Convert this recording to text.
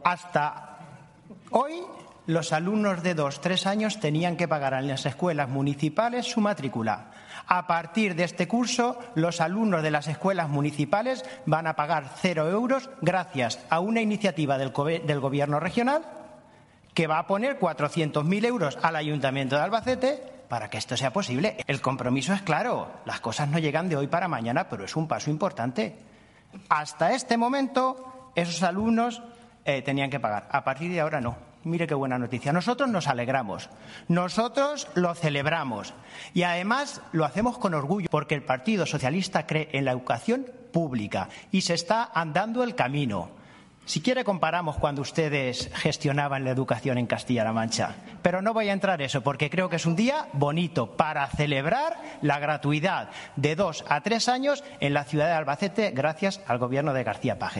Hasta hoy, los alumnos de 2-3 años tenían que pagar en las escuelas municipales su matrícula. A partir de este curso, los alumnos de las escuelas municipales van a pagar 0 euros gracias a una iniciativa del Gobierno regional que va a poner 400.000 euros al Ayuntamiento de Albacete para que esto sea posible. El compromiso es claro, las cosas no llegan de hoy para mañana, pero es un paso importante. Hasta este momento, esos alumnos tenían que pagar. A partir de ahora no. Mire qué buena noticia. Nosotros nos alegramos, nosotros lo celebramos y además lo hacemos con orgullo porque el Partido Socialista cree en la educación pública y se está andando el camino. Si quiere comparamos cuando ustedes gestionaban la educación en Castilla-La Mancha, pero no voy a entrar en eso porque creo que es un día bonito para celebrar la gratuidad de 2 a 3 años en la ciudad de Albacete gracias al Gobierno de García Paje.